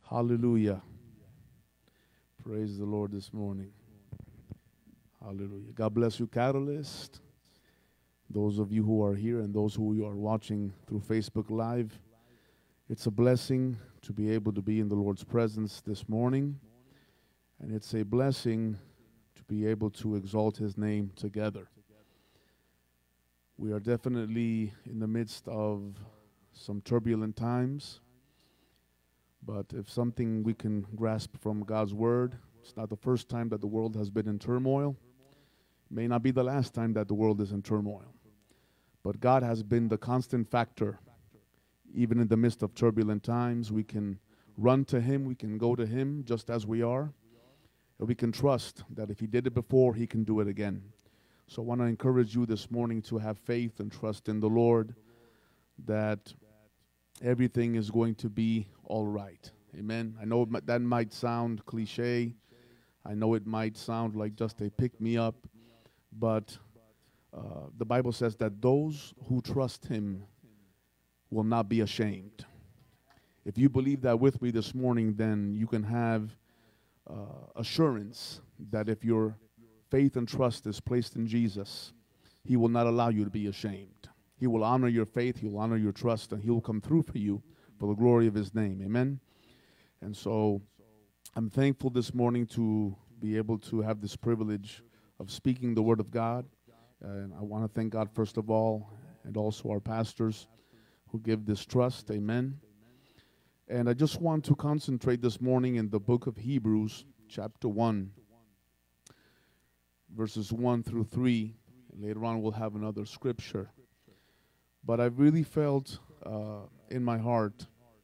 Hallelujah. Praise the Lord this morning. Hallelujah. God bless you, Catalyst. Those of you who are here and those who are watching through Facebook Live, it's a blessing to be able to be in the Lord's presence this morning. And it's a blessing to be able to exalt His name together. We are definitely in the midst of some turbulent times. But if something we can grasp from God's Word, it's not the first time that the world has been in turmoil. It may not be the last time that the world is in turmoil. But God has been the constant factor. Even in the midst of turbulent times, we can run to Him, we can go to Him just as we are. And we can trust that if He did it before, He can do it again. So I want to encourage you this morning to have faith and trust in the Lord that everything is going to be all right. Amen. I know that might sound cliche. I know it might sound like just a pick-me-up. But the Bible says that those who trust Him will not be ashamed. If you believe that with me this morning, then you can have assurance that if your faith and trust is placed in Jesus, He will not allow you to be ashamed. He will honor your faith, He will honor your trust, and He will come through for you for the glory of His name. Amen? And so I'm thankful this morning to be able to have this privilege of speaking the Word of God. And I want to thank God first of all, and also our pastors who give this trust. Amen? And I just want to concentrate this morning in the book of Hebrews, chapter 1, verses 1 through 3. And later on we'll have another scripture. But I've really felt in my heart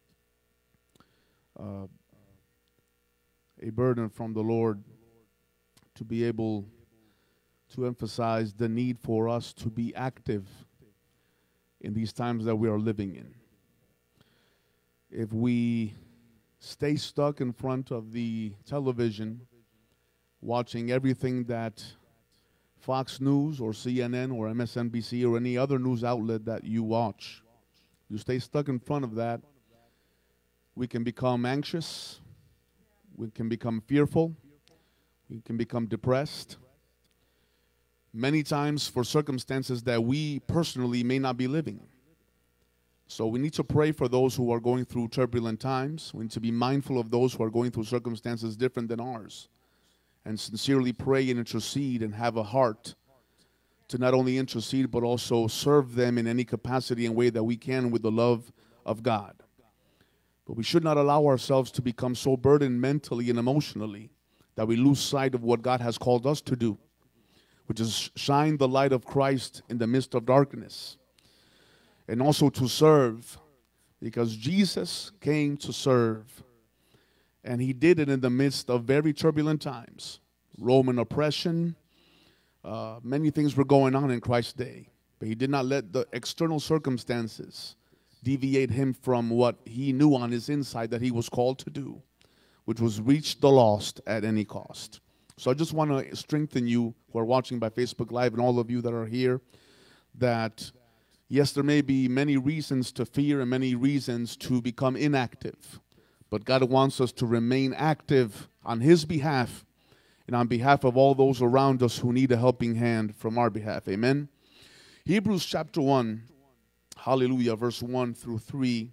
a burden from the Lord to be able to emphasize the need for us to be active in these times that we are living in. If we stay stuck in front of the television, watching everything that Fox News or CNN or MSNBC or any other news outlet that you watch, you stay stuck in front of that, we can become anxious, we can become fearful, we can become depressed, many times for circumstances that we personally may not be living. So we need to pray for those who are going through turbulent times. We need to be mindful of those who are going through circumstances different than ours, and sincerely pray and intercede and have a heart to not only intercede but also serve them in any capacity and way that we can with the love of God. But we should not allow ourselves to become so burdened mentally and emotionally that we lose sight of what God has called us to do, which is shine the light of Christ in the midst of darkness, and also to serve, because Jesus came to serve. And He did it in the midst of very turbulent times. Roman oppression, many things were going on in Christ's day. But He did not let the external circumstances deviate Him from what He knew on His inside that He was called to do, which was reach the lost at any cost. So I just want to strengthen you who are watching by Facebook Live and all of you that are here, that yes, there may be many reasons to fear and many reasons to become inactive. But God wants us to remain active on His behalf and on behalf of all those around us who need a helping hand from our behalf. Amen. Hebrews chapter 1, hallelujah, verse 1 through 3.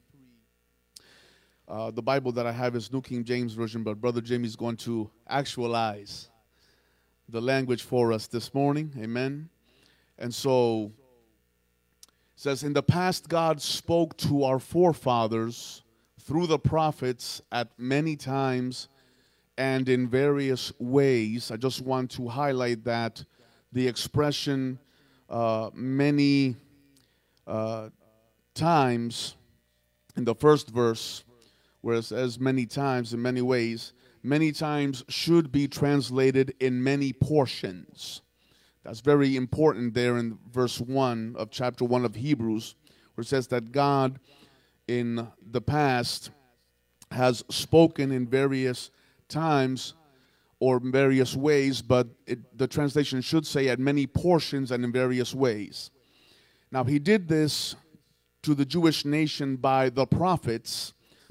The Bible that I have is New King James Version, but Brother Jamie is going to actualize the language for us this morning. Amen. And so it says, in the past God spoke to our forefathers through the prophets at many times and in various ways. I just want to highlight that the expression many times in the first verse, where it says many times in many ways, many times should be translated in many portions. That's very important there in verse 1 of chapter 1 of Hebrews, where it says that God in the past has spoken in various times or various ways, but the translation should say at many portions and in various ways. Now, He did this to the Jewish nation by the prophets,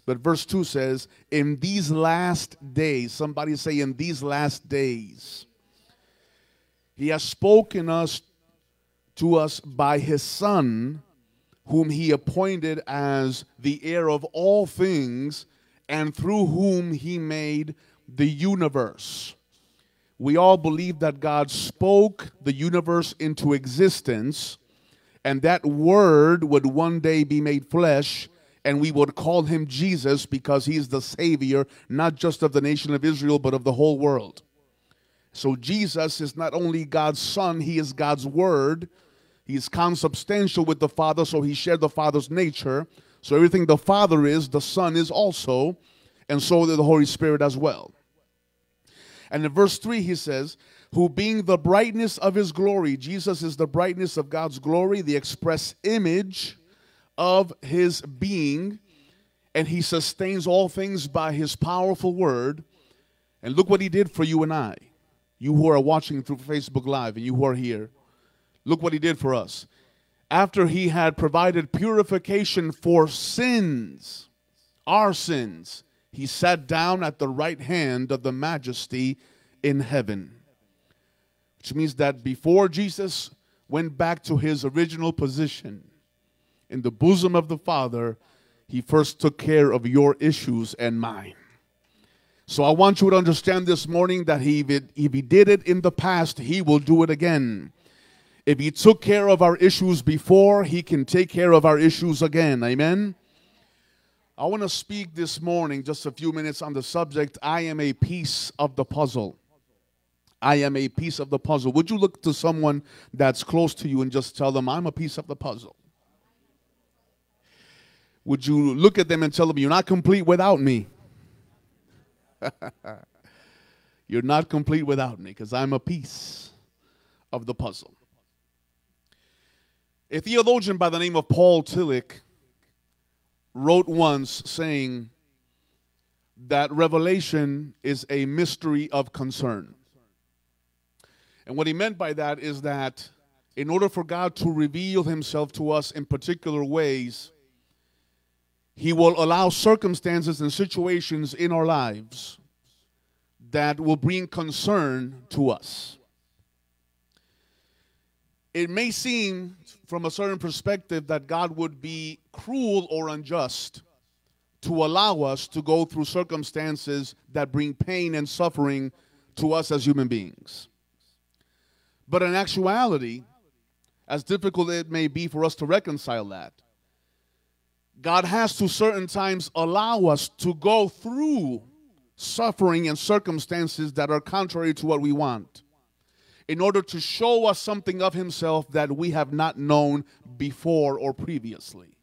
But verse 2 says, in these last days, somebody say in these last days, he has spoken to us by his Son, whom he appointed as the heir of all things, and through whom he made the universe. We all believe that God spoke the universe into existence, and that word would one day be made flesh, and we would call him Jesus because he's the Savior, not just of the nation of Israel, but of the whole world. So Jesus is not only God's Son, he is God's Word. He is consubstantial with the Father, so he shared the Father's nature. So everything the Father is, the Son is also, and so the Holy Spirit as well. And in verse 3 he says, who being the brightness of his glory, Jesus is the brightness of God's glory, the express image of his being, and he sustains all things by his powerful word. And look what he did for you and I, you who are watching through Facebook Live and you who are here. Look what he did for us. After he had provided purification for sins, our sins, he sat down at the right hand of the Majesty in heaven. Which means that before Jesus went back to his original position in the bosom of the Father, he first took care of your issues and mine. So I want you to understand this morning that if he did it in the past, he will do it again. If he took care of our issues before, he can take care of our issues again. Amen? I want to speak this morning just a few minutes on the subject, I am a piece of the puzzle. I am a piece of the puzzle. Would you look to someone that's close to you and just tell them, I'm a piece of the puzzle? Would you look at them and tell them, you're not complete without me? You're not complete without me, because I'm a piece of the puzzle. A theologian by the name of Paul Tillich wrote once saying that revelation is a mystery of concern. And what he meant by that is that in order for God to reveal himself to us in particular ways, he will allow circumstances and situations in our lives that will bring concern to us. It may seem from a certain perspective that God would be cruel or unjust to allow us to go through circumstances that bring pain and suffering to us as human beings. But in actuality, as difficult it may be for us to reconcile that, God has to certain times allow us to go through suffering and circumstances that are contrary to what we want, in order to show us something of himself that we have not known before or previously.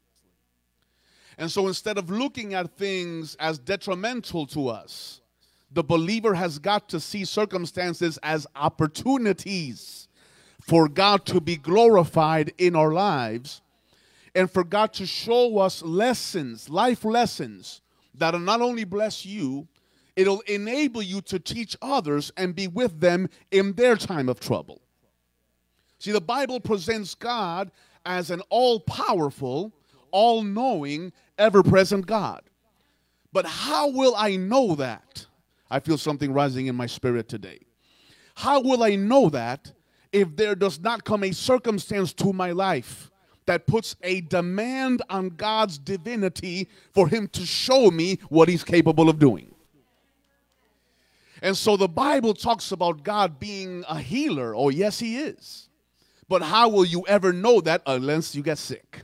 And so instead of looking at things as detrimental to us, the believer has got to see circumstances as opportunities for God to be glorified in our lives, and for God to show us lessons, life lessons, that'll not only bless you, it'll enable you to teach others and be with them in their time of trouble. See, the Bible presents God as an all-powerful, all-knowing, ever-present God. But how will I know that? I feel something rising in my spirit today. How will I know that if there does not come a circumstance to my life that puts a demand on God's divinity for him to show me what he's capable of doing? And so the Bible talks about God being a healer. Oh, yes, he is. But how will you ever know that unless you get sick?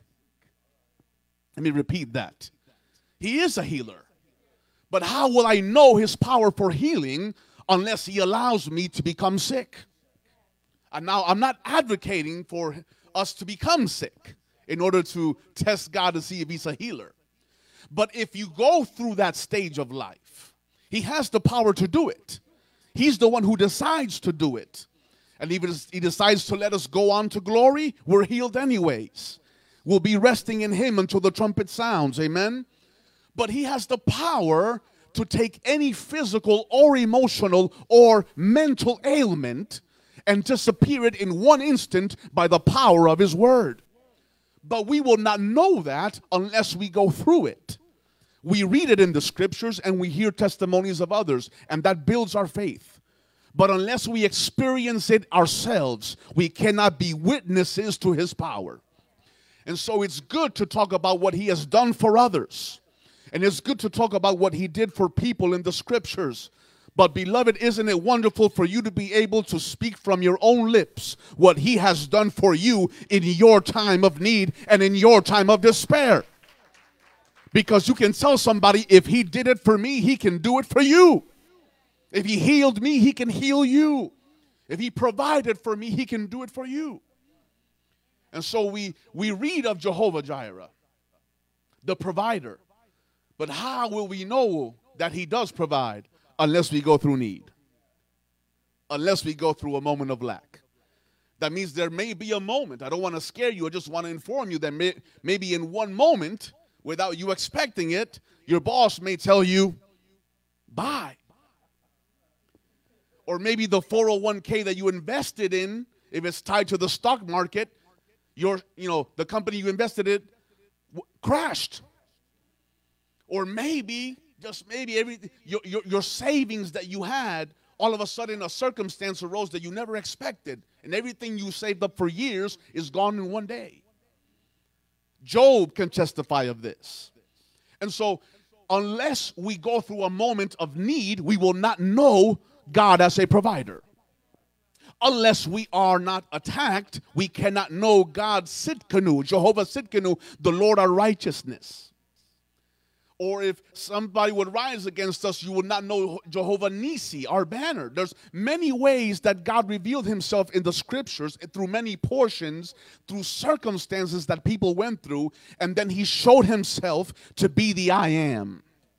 Let me repeat that. He is a healer. But how will I know his power for healing unless he allows me to become sick? And now I'm not advocating for us to become sick in order to test God to see if he's a healer. But if you go through that stage of life, he has the power to do it. He's the one who decides to do it. And even if he decides to let us go on to glory, we're healed anyways. We'll be resting in him until the trumpet sounds. Amen? But he has the power to take any physical or emotional or mental ailment and disappear it in one instant by the power of his word. But we will not know that unless we go through it. We read it in the scriptures and we hear testimonies of others, and that builds our faith. But unless we experience it ourselves, we cannot be witnesses to his power. And so it's good to talk about what he has done for others. And it's good to talk about what he did for people in the scriptures. But beloved, isn't it wonderful for you to be able to speak from your own lips what he has done for you in your time of need and in your time of despair? Because you can tell somebody, if he did it for me, he can do it for you. If he healed me, he can heal you. If he provided for me, he can do it for you. And so we read of Jehovah Jireh, the provider. But how will we know that he does provide unless we go through need? Unless we go through a moment of lack. That means there may be a moment. I don't want to scare you. I just want to inform you that maybe in one moment, without you expecting it, your boss may tell you, buy. Or maybe the 401k that you invested in, if it's tied to the stock market, the company you invested in crashed. Or maybe, just maybe, your savings that you had, all of a sudden a circumstance arose that you never expected. And everything you saved up for years is gone in one day. Job can testify of this. And so, unless we go through a moment of need, we will not know God as a provider. Unless we are not attacked, we cannot know God Sidkenu, Jehovah Sidkenu, the Lord our righteousness. Or if somebody would rise against us, you would not know Jehovah Nisi, our banner. There's many ways that God revealed himself in the scriptures, through many portions, through circumstances that people went through, and then he showed himself to be the I am.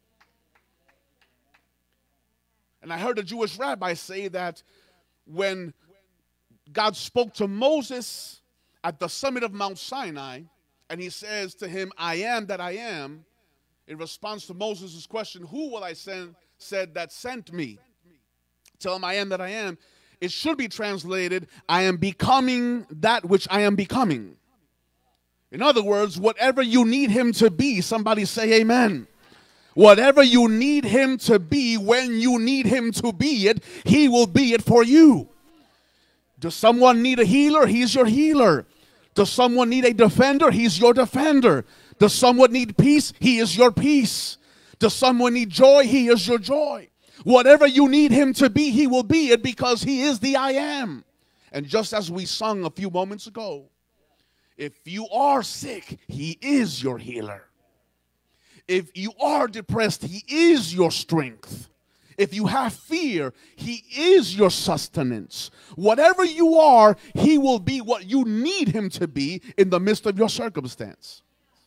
And I heard a Jewish rabbi say that when God spoke to Moses at the summit of Mount Sinai, and he says to him, I am that I am, in response to Moses' question, who will I send, said that sent me? Tell him I am that I am. It should be translated, I am becoming that which I am becoming. In other words, whatever you need him to be, somebody say amen. Whatever you need him to be, when you need him to be it, he will be it for you. Does someone need a healer? He's your healer. Does someone need a defender? He's your defender. Does someone need peace? He is your peace. Does someone need joy? He is your joy. Whatever you need him to be, he will be it, because he is the I am. And just as we sung a few moments ago, if you are sick, he is your healer. If you are depressed, he is your strength. If you have fear, he is your sustenance. Whatever you are, he will be what you need him to be in the midst of your circumstance.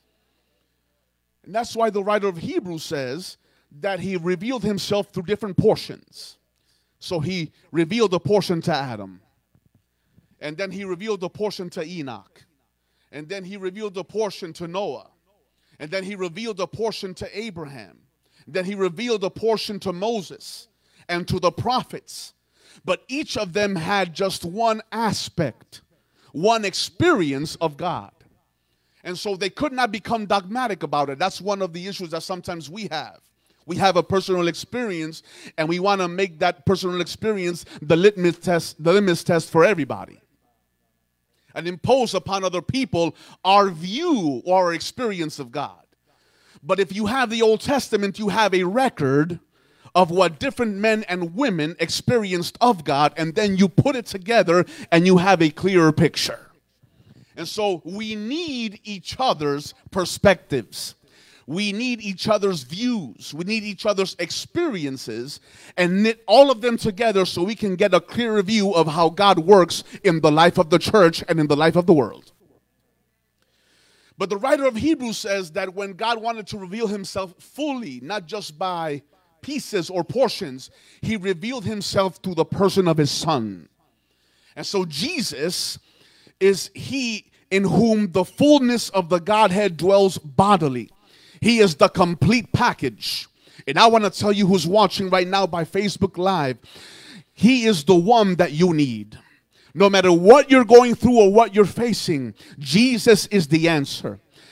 And that's why the writer of Hebrews says that he revealed himself through different portions. So he revealed a portion to Adam. And then he revealed a portion to Enoch. And then he revealed a portion to Noah. And then he revealed a portion to Abraham. Then he revealed a portion to Moses and to the prophets. But each of them had just one aspect, one experience of God. And so they could not become dogmatic about it. That's one of the issues that sometimes we have. We have a personal experience, and we want to make that personal experience the litmus test for everybody, and impose upon other people our view or our experience of God. But if you have the Old Testament, you have a record of what different men and women experienced of God, and then you put it together and you have a clearer picture. And so we need each other's perspectives. We need each other's views. We need each other's experiences, and knit all of them together so we can get a clearer view of how God works in the life of the church and in the life of the world. But the writer of Hebrews says that when God wanted to reveal himself fully, not just by pieces or portions, he revealed himself through the person of his Son. And so Jesus is he in whom the fullness of the Godhead dwells bodily. He is the complete package. And I want to tell you who's watching right now by Facebook Live, he is the one that you need. No matter what you're going through or what you're facing, Jesus is the answer.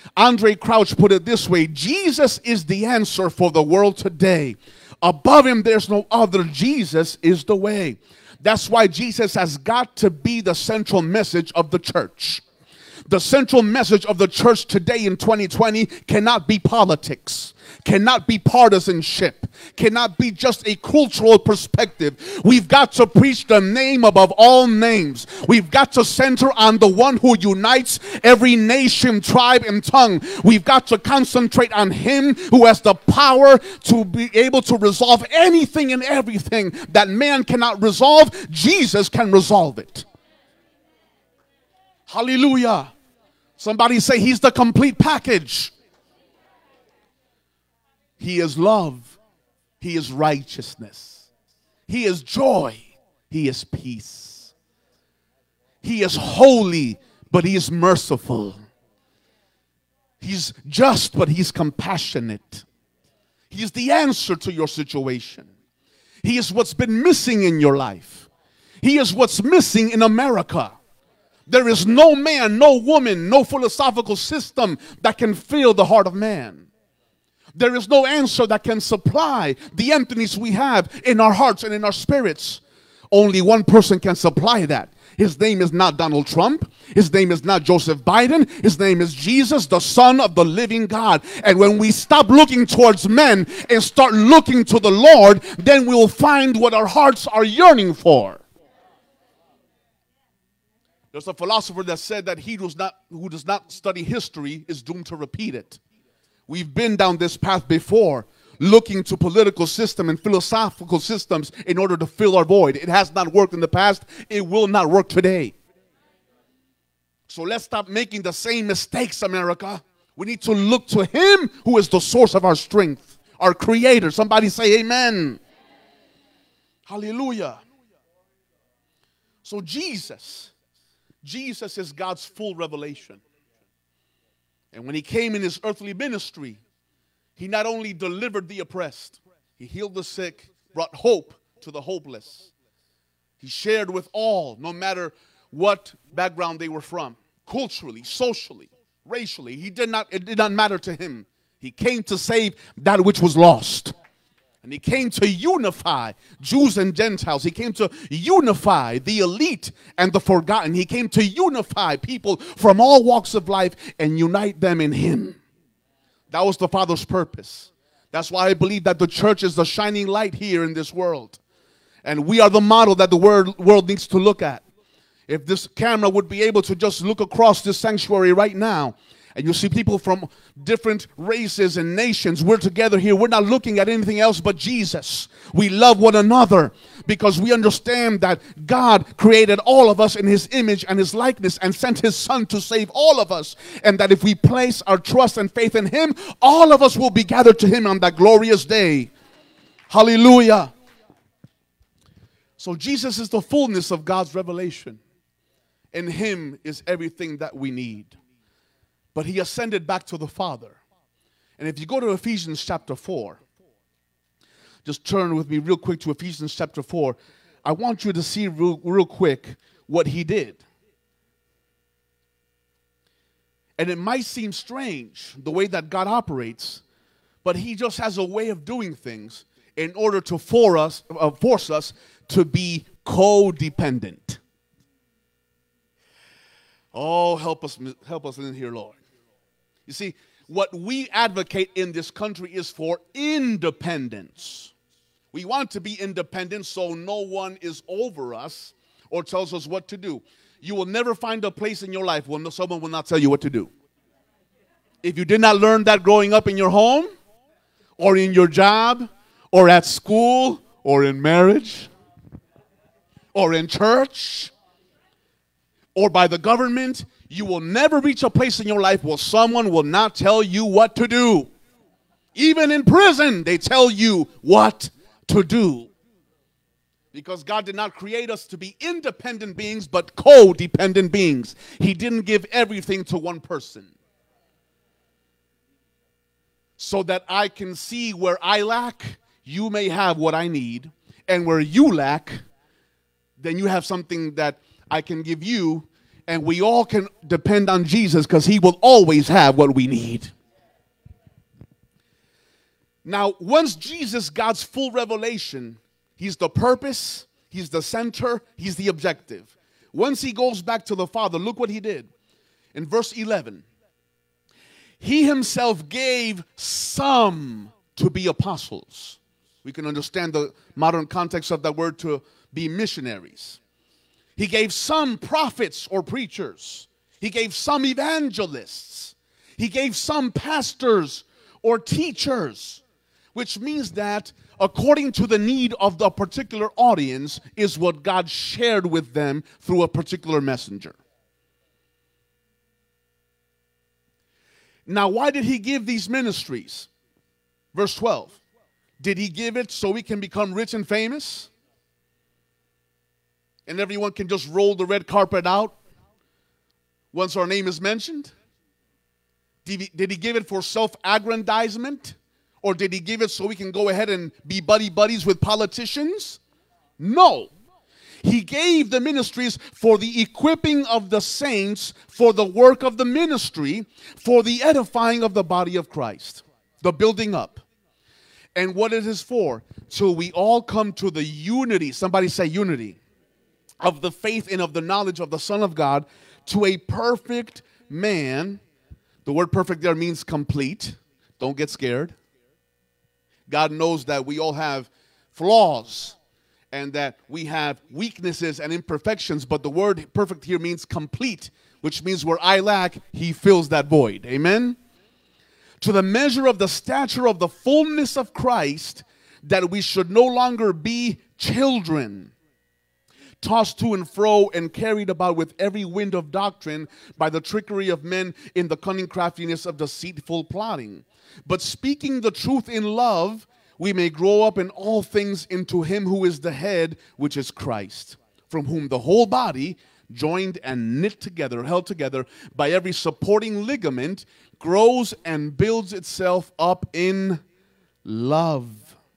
Andre Crouch put it this way: Jesus is the answer for the world today. Above him, there's no other. Jesus is the way. That's why Jesus has got to be the central message of the church. The central message of the church today in 2020 cannot be politics, cannot be partisanship, cannot be just a cultural perspective. We've got to preach the name above all names. We've got to center on the one who unites every nation, tribe, and tongue. We've got to concentrate on him who has the power to be able to resolve anything and everything that man cannot resolve. Jesus can resolve it. Hallelujah. Somebody say he's the complete package. He is love. He is righteousness. He is joy. He is peace. He is holy, but he is merciful. He's just, but he's compassionate. He's the answer to your situation. He is what's been missing in your life. He is what's missing in America. There is no man, no woman, no philosophical system that can fill the heart of man. There is no answer that can supply the emptiness we have in our hearts and in our spirits. Only one person can supply that. His name is not Donald Trump. His name is not Joseph Biden. His name is Jesus, the Son of the living God. And when we stop looking towards men and start looking to the Lord, then we will find what our hearts are yearning for. There's a philosopher that said that he who does not study history is doomed to repeat it. We've been down this path before, looking to political system and philosophical systems in order to fill our void. It has not worked in the past. It will not work today. So let's stop making the same mistakes, America. We need to look to him who is the source of our strength, our creator. Somebody say amen. Hallelujah. So Jesus is God's full revelation. And when he came in his earthly ministry, he not only delivered the oppressed, he healed the sick, brought hope to the hopeless. He shared with all, no matter what background they were from, culturally, socially, racially. It did not matter to him. He came to save that which was lost. And he came to unify Jews and Gentiles. He came to unify the elite and the forgotten. He came to unify people from all walks of life and unite them in him. That was the Father's purpose. That's why I believe that the church is the shining light here in this world. And we are the model that the world needs to look at. If this camera would be able to just look across this sanctuary right now, and you see people from different races and nations. We're together here. We're not looking at anything else but Jesus. We love one another because we understand that God created all of us in his image and his likeness and sent his son to save all of us. And that if we place our trust and faith in him, all of us will be gathered to him on that glorious day. Hallelujah. So Jesus is the fullness of God's revelation. In him is everything that we need. But he ascended back to the Father. And if you go to Ephesians chapter 4, just turn with me real quick to Ephesians chapter 4. I want you to see real quick what he did. And it might seem strange the way that God operates, but he just has a way of doing things in order to force us to be codependent. Oh, help us in here, Lord. You see, what we advocate in this country is for independence. We want to be independent so no one is over us or tells us what to do. You will never find a place in your life where someone will not tell you what to do. If you did not learn that growing up in your home or in your job or at school or in marriage or in church or by the government, you will never reach a place in your life where someone will not tell you what to do. Even in prison, they tell you what to do. Because God did not create us to be independent beings, but codependent beings. He didn't give everything to one person. So that I can see where I lack, you may have what I need. And where you lack, then you have something that I can give you. And we all can depend on Jesus because he will always have what we need. Now, once Jesus got full revelation, he's the purpose, he's the center, he's the objective. Once he goes back to the Father, look what he did. In verse 11, he himself gave some to be apostles. We can understand the modern context of that word to be missionaries. He gave some prophets or preachers. He gave some evangelists. He gave some pastors or teachers, which means that according to the need of the particular audience is what God shared with them through a particular messenger. Now, why did he give these ministries? Verse 12. Did he give it so we can become rich and famous? And everyone can just roll the red carpet out once our name is mentioned? Did he give it for self-aggrandizement? Or did he give it so we can go ahead and be buddies with politicians? No. He gave the ministries for the equipping of the saints, for the work of the ministry, for the edifying of the body of Christ, the building up. And what it is for? Till we all come to the unity, somebody say unity, of the faith and of the knowledge of the Son of God, to a perfect man. The word perfect there means complete. Don't get scared. God knows that we all have flaws and that we have weaknesses and imperfections, but the word perfect here means complete, which means where I lack, he fills that void. Amen? To the measure of the stature of the fullness of Christ, that we should no longer be children, tossed to and fro and carried about with every wind of doctrine by the trickery of men in the cunning craftiness of deceitful plotting. But speaking the truth in love, we may grow up in all things into him who is the head, which is Christ, from whom the whole body, joined and knit together, held together by every supporting ligament, grows and builds itself up in love,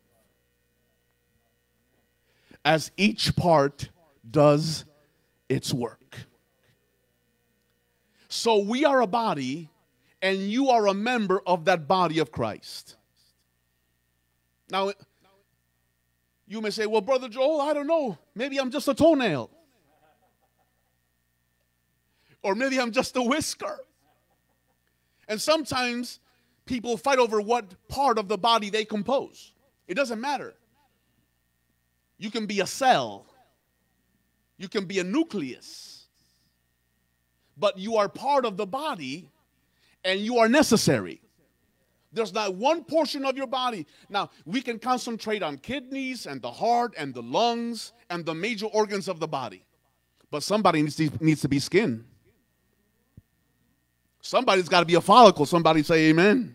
as each part does its work. So we are a body, and you are a member of that body of Christ. Now, you may say, well, Brother Joel, I don't know. Maybe I'm just a toenail. Or maybe I'm just a whisker. And sometimes people fight over what part of the body they compose. It doesn't matter. You can be a cell. You can be a nucleus. But you are part of the body, and you are necessary. There's not one portion of your body. Now, we can concentrate on kidneys and the heart and the lungs and the major organs of the body. But somebody needs to be skin. Somebody's got to be a follicle. Somebody say amen.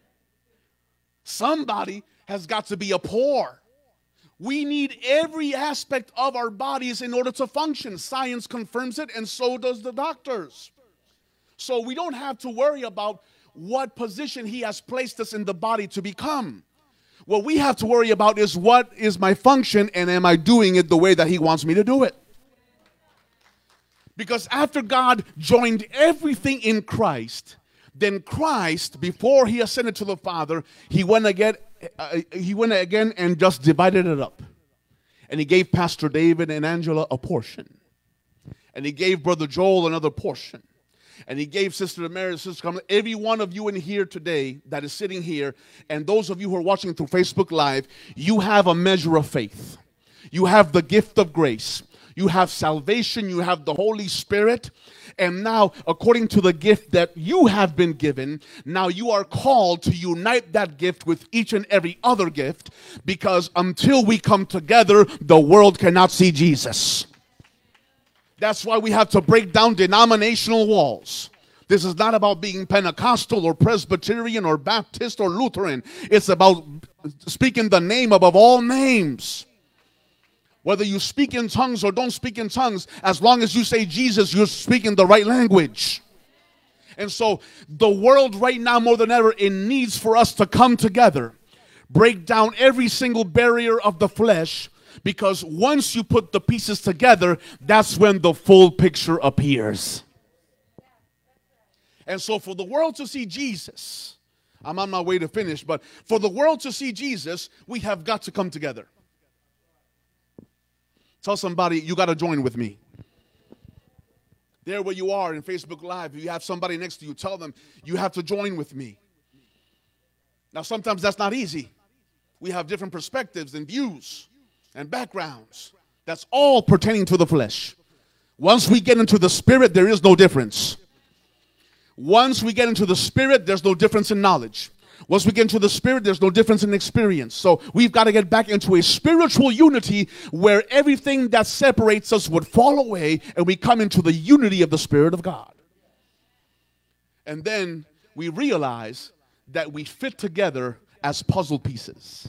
Somebody has got to be a pore. We need every aspect of our bodies in order to function. Science confirms it, and so does the doctors. So we don't have to worry about what position he has placed us in the body to become. What we have to worry about is what is my function, and am I doing it the way that he wants me to do it? Because after God joined everything in Christ, then Christ, before he ascended to the Father, he went again and just divided it up. And he gave Pastor David and Angela a portion. And he gave Brother Joel another portion. And he gave Sister Mary, Sister Carmen, every one of you in here today that is sitting here, and those of you who are watching through Facebook Live, you have a measure of faith. You have the gift of grace. You have salvation. You have the Holy Spirit. And now, according to the gift that you have been given, now you are called to unite that gift with each and every other gift, because until we come together, the world cannot see Jesus. That's why we have to break down denominational walls. This is not about being Pentecostal or Presbyterian or Baptist or Lutheran. It's about speaking the name above all names. Whether you speak in tongues or don't speak in tongues, as long as you say Jesus, you're speaking the right language. And so the world right now more than ever, it needs for us to come together, break down every single barrier of the flesh, Because once you put the pieces together, that's when the full picture appears. And so for the world to see Jesus, I'm on my way to finish, but for the world to see Jesus, we have got to come together. Tell somebody, you got to join with me. There where you are in Facebook Live, if you have somebody next to you, tell them, you have to join with me. Now, sometimes that's not easy. We have different perspectives and views and backgrounds. That's all pertaining to the flesh. Once we get into the spirit, there is no difference. Once we get into the spirit, there's no difference in knowledge. Once we get into the spirit, there's no difference in experience. So we've got to get back into a spiritual unity where everything that separates us would fall away and we come into the unity of the Spirit of God. And then we realize that we fit together as puzzle pieces.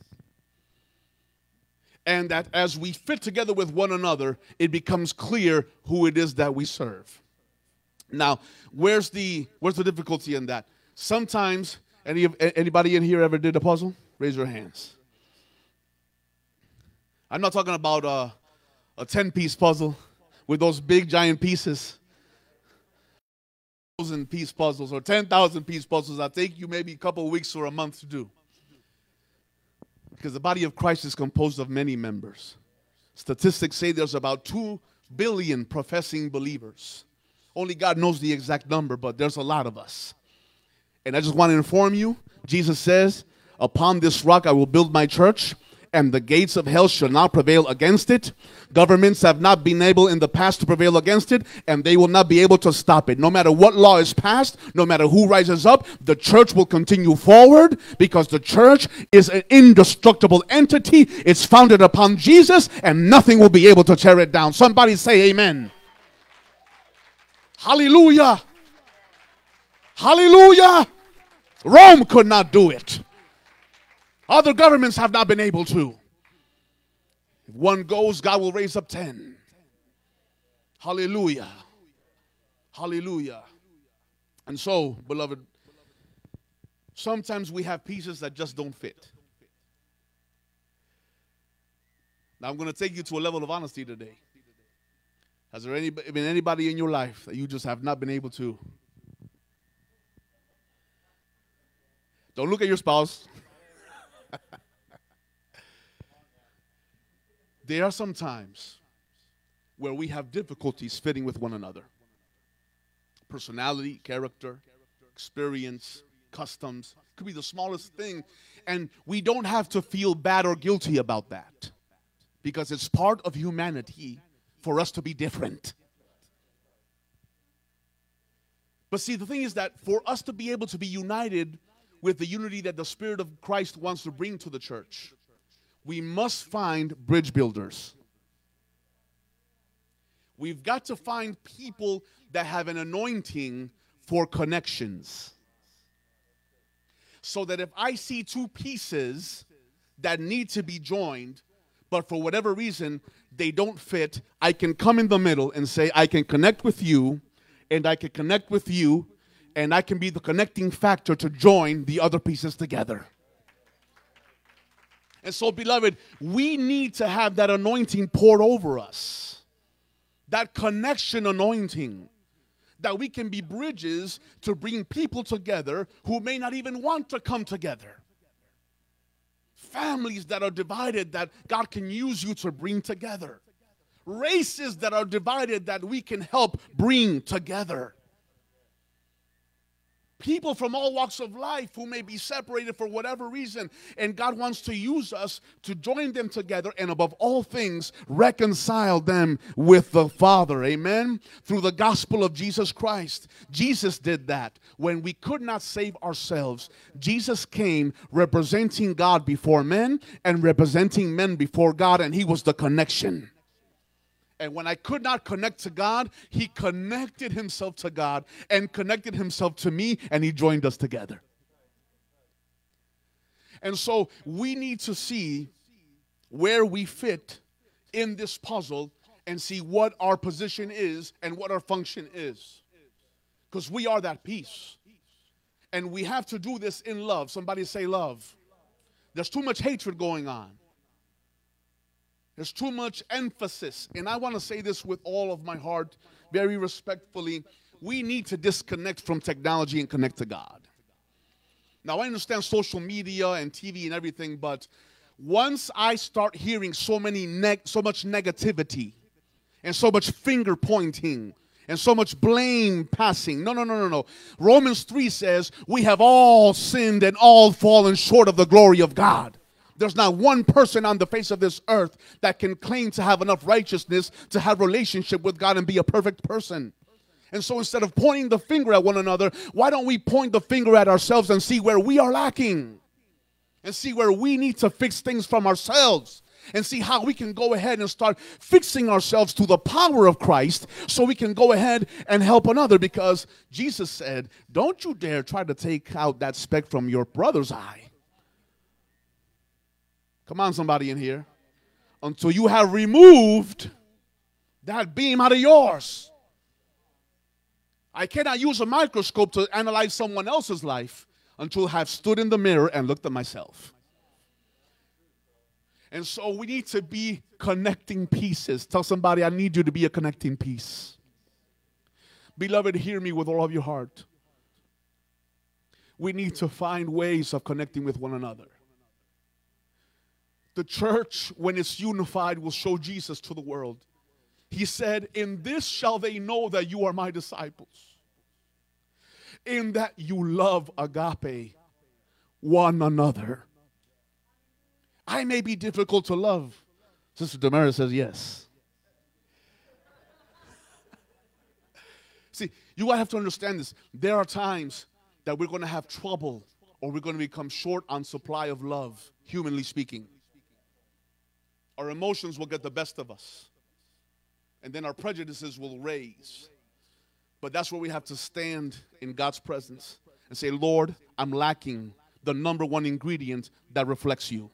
And that as we fit together with one another, it becomes clear who it is that we serve. Now, where's the difficulty in that? Sometimes, anybody in here ever did a puzzle? Raise your hands. I'm not talking about a 10-piece puzzle with those big giant pieces. 1,000-piece puzzles or 10,000-piece puzzles. I think you maybe a couple of weeks or a month to do. Because the body of Christ is composed of many members. Statistics say there's about 2 billion professing believers. Only God knows the exact number, but there's a lot of us. And I just want to inform you, Jesus says, upon this rock I will build my church, and the gates of hell shall not prevail against it. Governments have not been able in the past to prevail against it, and they will not be able to stop it. No matter what law is passed, no matter who rises up, the church will continue forward because the church is an indestructible entity. It's founded upon Jesus, and nothing will be able to tear it down. Somebody say amen. Hallelujah. Hallelujah. Rome could not do it. Other governments have not been able to. If one goes, God will raise up 10. Hallelujah. Hallelujah. And so, beloved, sometimes we have pieces that just don't fit. Now, I'm going to take you to a level of honesty today. Has there been anybody in your life that you just have not been able to? Don't look at your spouse. There are some times where we have difficulties fitting with one another. Personality, character, experience, customs. Could be the smallest thing. And we don't have to feel bad or guilty about that. Because it's part of humanity for us to be different. But see, the thing is that for us to be able to be united with the unity that the Spirit of Christ wants to bring to the church, we must find bridge builders. We've got to find people that have an anointing for connections. So that if I see 2 pieces that need to be joined, but for whatever reason they don't fit, I can come in the middle and say, I can connect with you, and I can connect with you, and I can be the connecting factor to join the other pieces together. And so, beloved, we need to have that anointing poured over us. That connection anointing. That we can be bridges to bring people together who may not even want to come together. Families that are divided that God can use you to bring together. Races that are divided that we can help bring together. People from all walks of life who may be separated for whatever reason, and God wants to use us to join them together and above all things, reconcile them with the Father. Amen? Through the gospel of Jesus Christ. Jesus did that. When we could not save ourselves, Jesus came representing God before men and representing men before God, and He was the connection. And when I could not connect to God, He connected Himself to God and connected Himself to me, and He joined us together. And so we need to see where we fit in this puzzle and see what our position is and what our function is. Because we are that piece. And we have to do this in love. Somebody say love. There's too much hatred going on. There's too much emphasis. And I want to say this with all of my heart, very respectfully. We need to disconnect from technology and connect to God. Now, I understand social media and TV and everything, but once I start hearing so much negativity and so much finger pointing and so much blame passing. No. Romans 3 says we have all sinned and all fallen short of the glory of God. There's not one person on the face of this earth that can claim to have enough righteousness to have a relationship with God and be a perfect person. And so instead of pointing the finger at one another, why don't we point the finger at ourselves and see where we are lacking? And see where we need to fix things from ourselves. And see how we can go ahead and start fixing ourselves to the power of Christ so we can go ahead and help another. Because Jesus said, don't you dare try to take out that speck from your brother's eye. Come on, somebody in here. Until you have removed that beam out of yours. I cannot use a microscope to analyze someone else's life until I have stood in the mirror and looked at myself. And so we need to be connecting pieces. Tell somebody, I need you to be a connecting piece. Beloved, hear me with all of your heart. We need to find ways of connecting with one another. The church, when it's unified, will show Jesus to the world. He said, in this shall they know that you are my disciples. In that you love agape one another. I may be difficult to love. Sister Damaris says yes. See, you have to understand this. There are times that we're going to have trouble or we're going to become short on supply of love, humanly speaking. Our emotions will get the best of us. And then our prejudices will raise. But that's where we have to stand in God's presence and say, Lord, I'm lacking the number one ingredient that reflects you.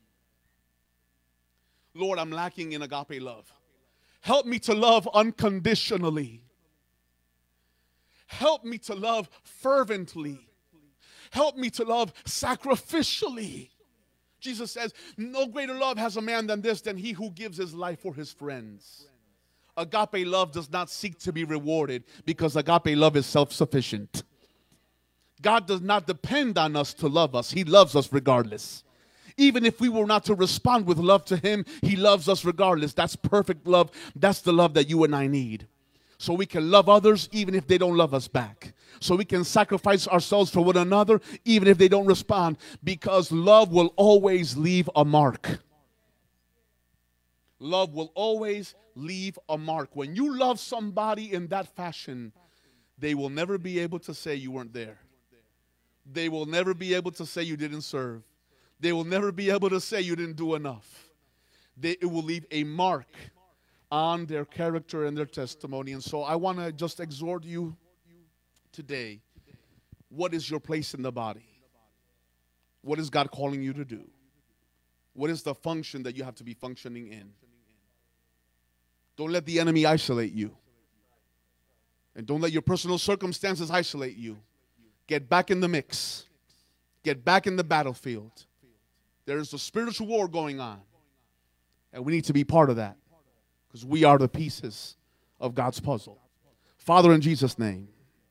Lord, I'm lacking in agape love. Help me to love unconditionally. Help me to love fervently. Help me to love sacrificially. Jesus says, no greater love has a man than this, than he who gives his life for his friends. Agape love does not seek to be rewarded because agape love is self-sufficient. God does not depend on us to love us. He loves us regardless. Even if we were not to respond with love to him, he loves us regardless. That's perfect love. That's the love that you and I need. So we can love others even if they don't love us back. So we can sacrifice ourselves for one another even if they don't respond. Because love will always leave a mark. Love will always leave a mark. When you love somebody in that fashion, they will never be able to say you weren't there. They will never be able to say you didn't serve. They will never be able to say you didn't do enough. It will leave a mark on their character and their testimony. And so I want to just exhort you today. What is your place in the body? What is God calling you to do? What is the function that you have to be functioning in? Don't let the enemy isolate you. And don't let your personal circumstances isolate you. Get back in the mix. Get back in the battlefield. There is a spiritual war going on. And we need to be part of that. Because we are the pieces of God's puzzle. Father, in Jesus' name.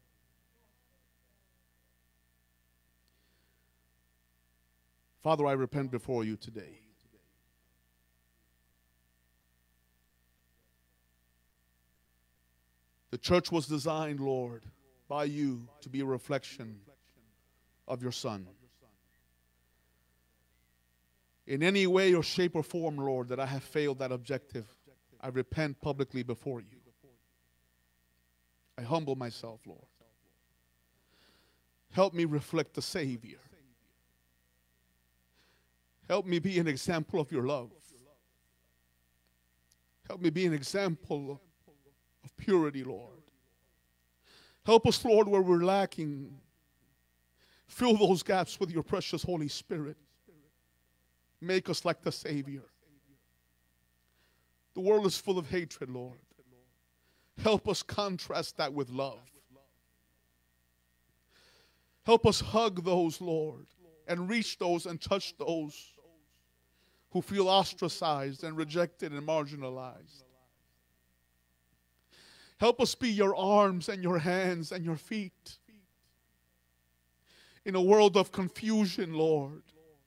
Father, I repent before you today. The church was designed, Lord, by you to be a reflection of your Son. In any way or shape or form, Lord, that I have failed that objective, I repent publicly before you. I humble myself, Lord. Help me reflect the Savior. Help me be an example of your love. Help me be an example of purity, Lord. Help us, Lord, where we're lacking. Fill those gaps with your precious Holy Spirit. Make us like the Savior. The world is full of hatred, Lord. Help us contrast that with love. Help us hug those, Lord, and reach those and touch those who feel ostracized and rejected and marginalized. Help us be your arms and your hands and your feet in a world of confusion, Lord.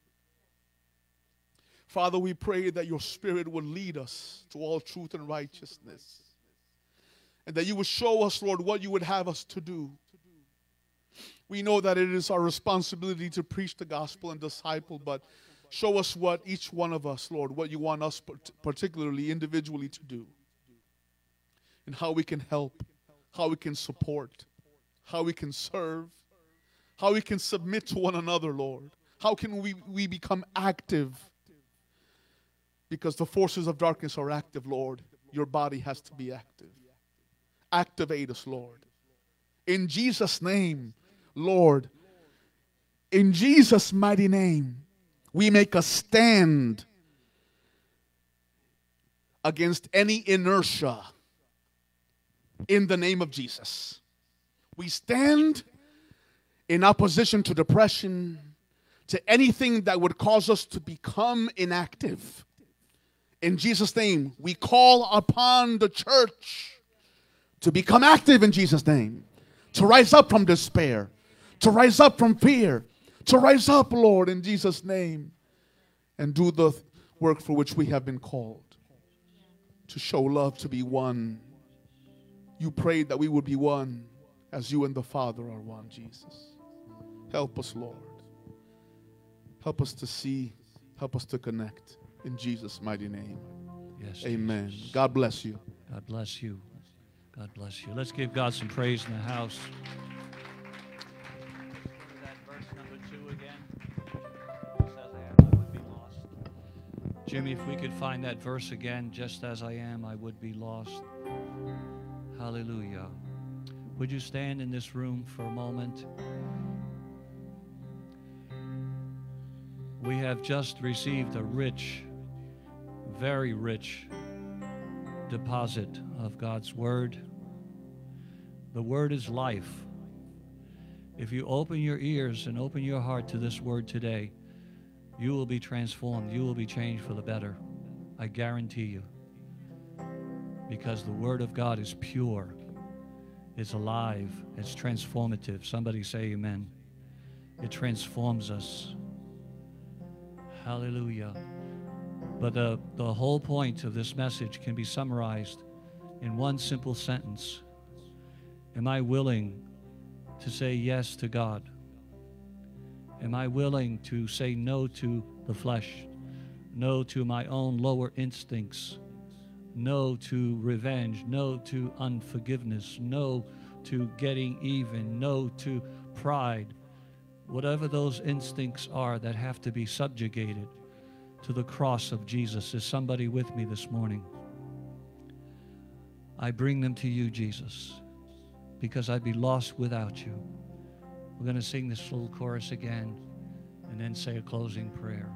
Father, we pray that your Spirit would lead us to all truth and righteousness, and that you would show us, Lord, what you would have us to do. We know that it is our responsibility to preach the gospel and disciple, but show us what each one of us, Lord, what you want us particularly individually to do, and how we can help, how we can support, how we can serve, how we can submit to one another, Lord. How can we become active? Because the forces of darkness are active, Lord. Your body has to be active. Activate us, Lord. In Jesus' name, Lord, in Jesus' mighty name, we make a stand against any inertia in the name of Jesus. We stand in opposition to depression, to anything that would cause us to become inactive. In Jesus' name, we call upon the church to become active in Jesus' name, to rise up from despair, to rise up from fear, to rise up, Lord, in Jesus' name, and do the work for which we have been called, to show love, to be one. You prayed that we would be one as you and the Father are one, Jesus. Help us, Lord. Help us to see. Help us to connect. In Jesus' mighty name. Yes, amen. Jesus. God bless you. God bless you. God bless you. Let's give God some praise in the house. That verse number 2 again. Just as I am, I would be lost. Jimmy, if we could find that verse again, just as I am, I would be lost. Hallelujah. Would you stand in this room for a moment? We have just received a rich, very rich deposit of God's Word. The Word is life. If you open your ears and open your heart to this Word today, you will be transformed. You will be changed for the better. I guarantee you. Because the Word of God is pure. It's alive. It's transformative. Somebody say amen. It transforms us. Hallelujah. But the whole point of this message can be summarized in one simple sentence. Am I willing to say yes to God? Am I willing to say no to the flesh? No to my own lower instincts? No to revenge? No to unforgiveness? No to getting even? No to pride? Whatever those instincts are that have to be subjugated to the cross of Jesus. Is somebody with me this morning? I bring them to you, Jesus, because I'd be lost without you. We're going to sing this little chorus again and then say a closing prayer.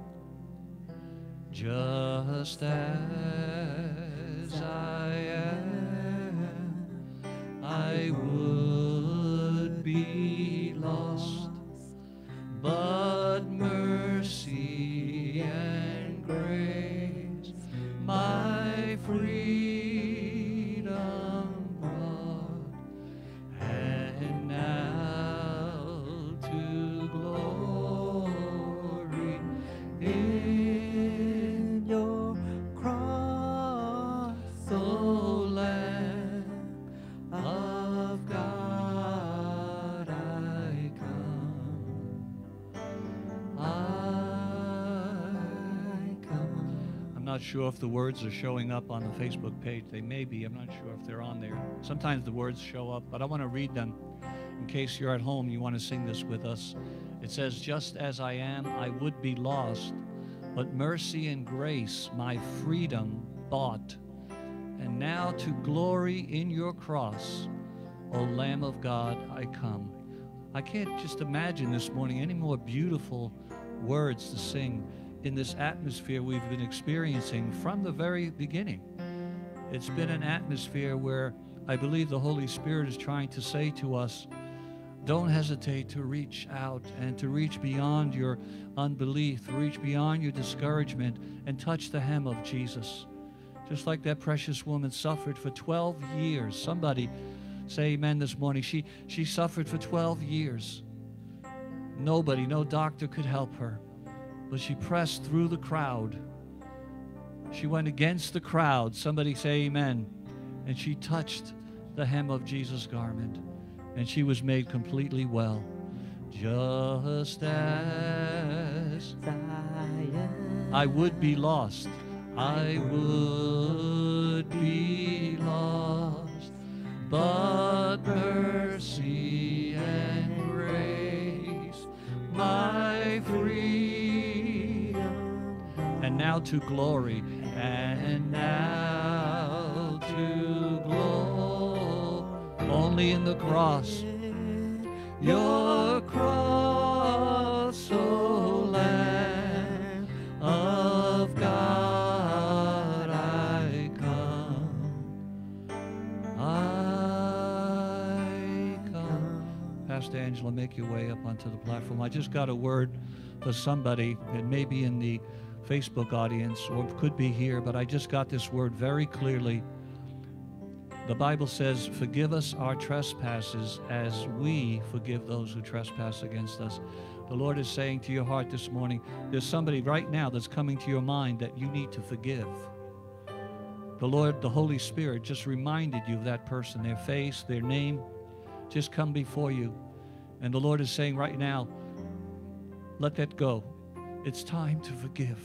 Just as I am, I would be lost, but mercy and grace my freedom brought, and now to glory in your cross, O Lamb of God, I come. I'm not sure if the words are showing up on the Facebook page. They may be. I'm not sure if they're on there. Sometimes the words show up, but I want to read them in case you're at home, you want to sing this with us. It says, just as I am, I would be lost, but mercy and grace my freedom bought, and now to glory in your cross, O Lamb of God, I come. I can't just imagine this morning any more beautiful words to sing in this atmosphere we've been experiencing from the very beginning. It's been an atmosphere where I believe the Holy Spirit is trying to say to us, Don't hesitate to reach out and to reach beyond your unbelief, reach beyond your discouragement, and touch the hem of Jesus. Just like that precious woman suffered for 12 years. Somebody say amen this morning. She suffered for 12 years. Nobody, no doctor could help her. But she pressed through the crowd. She went against the crowd. Somebody say amen. And she touched the hem of Jesus' garment. And she was made completely well. Just as I would be lost. I would be lost, but mercy and grace, my freedom, and now to glory, and now to glory, only in the cross, your cross, O Lamb of God. Pastor Angela, make your way up onto the platform. I just got a word for somebody that may be in the Facebook audience or could be here, but I just got this word very clearly. The Bible says, forgive us our trespasses as we forgive those who trespass against us. The Lord is saying to your heart this morning, there's somebody right now that's coming to your mind that you need to forgive. The Lord, the Holy Spirit, just reminded you of that person, their face, their name, just come before you. And the Lord is saying right now, let that go. It's time to forgive.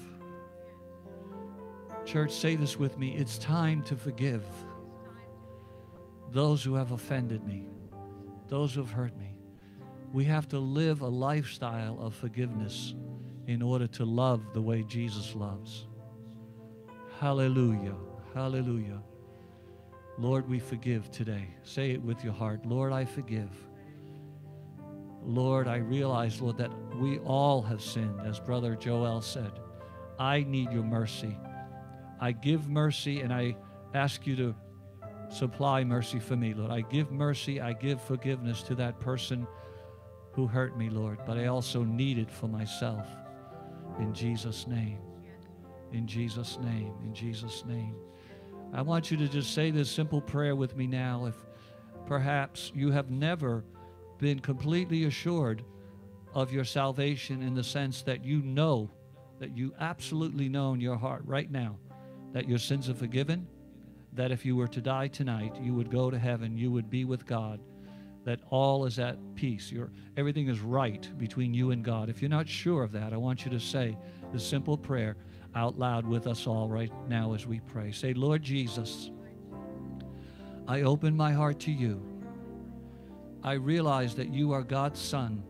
Church, say this with me. It's time to forgive those who have offended me, those who have hurt me. We have to live a lifestyle of forgiveness in order to love the way Jesus loves. Hallelujah. Hallelujah. Lord, we forgive today. Say it with your heart. Lord, I forgive. Lord, I realize, Lord, that we all have sinned, as Brother Joel said. I need your mercy. I give mercy, and I ask you to supply mercy for me, Lord. I give mercy, I give forgiveness to that person who hurt me, Lord, but I also need it for myself. In Jesus' name. In Jesus' name. In Jesus' name. I want you to just say this simple prayer with me now. If perhaps you have never been completely assured of your salvation in the sense that you know, that you absolutely know in your heart right now that your sins are forgiven, that if you were to die tonight, you would go to heaven, you would be with God, that all is at peace. Everything is right between you and God. If you're not sure of that, I want you to say this simple prayer out loud with us all right now as we pray. Say, Lord Jesus, I open my heart to you. I realize that you are God's Son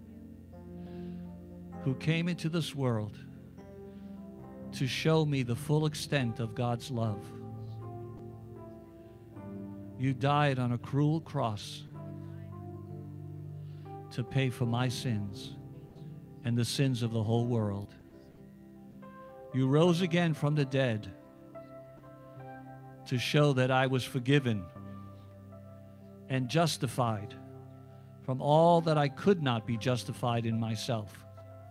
who came into this world to show me the full extent of God's love. You died on a cruel cross to pay for my sins and the sins of the whole world. You rose again from the dead to show that I was forgiven and justified from all that I could not be justified in myself.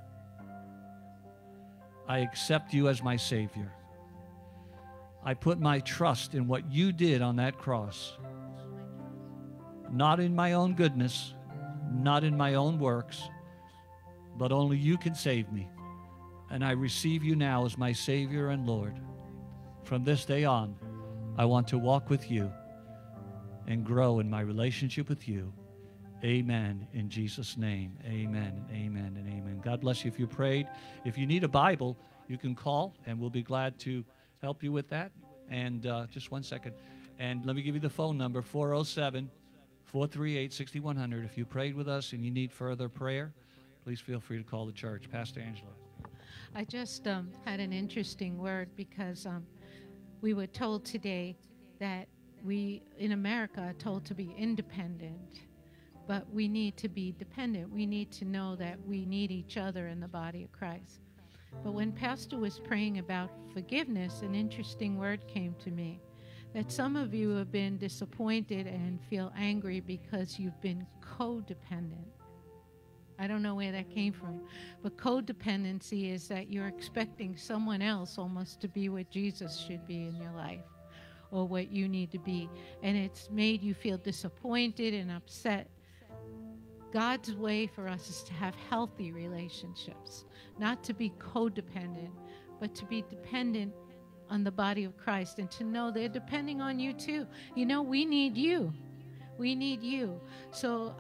I accept you as my Savior. I put my trust in what you did on that cross, not in my own goodness, not in my own works, but only you can save me. And I receive you now as my Savior and Lord. From this day on, I want to walk with you and grow in my relationship with you. Amen. In Jesus' name, amen, amen, and amen. God bless you if you prayed. If you need a Bible, you can call, and we'll be glad to help you with that. And just 1 second. And let me give you the phone number, 407-438-6100. If you prayed with us and you need further prayer, please feel free to call the church. Pastor Angela. I just had an interesting word because we were told today that we, in America, are told to be independent, but we need to be dependent. We need to know that we need each other in the body of Christ. But when Pastor was praying about forgiveness, an interesting word came to me, that some of you have been disappointed and feel angry because you've been codependent. I don't know where that came from, but codependency is that you're expecting someone else almost to be what Jesus should be in your life, or what you need to be, and it's made you feel disappointed and upset. God's way for us is to have healthy relationships, not to be codependent, but to be dependent on the body of Christ, and to know they're depending on you too. You know, we need you. We need you. So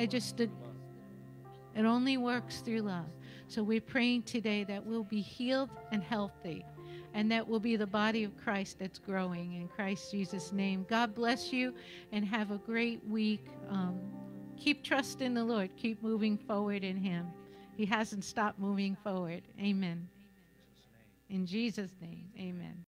it only works through love. So we're praying today that we'll be healed and healthy, and that will be the body of Christ that's growing in Christ Jesus' name. God bless you, and have a great week. Keep trusting the Lord. Keep moving forward in Him. He hasn't stopped moving forward. Amen. In Jesus' name, amen.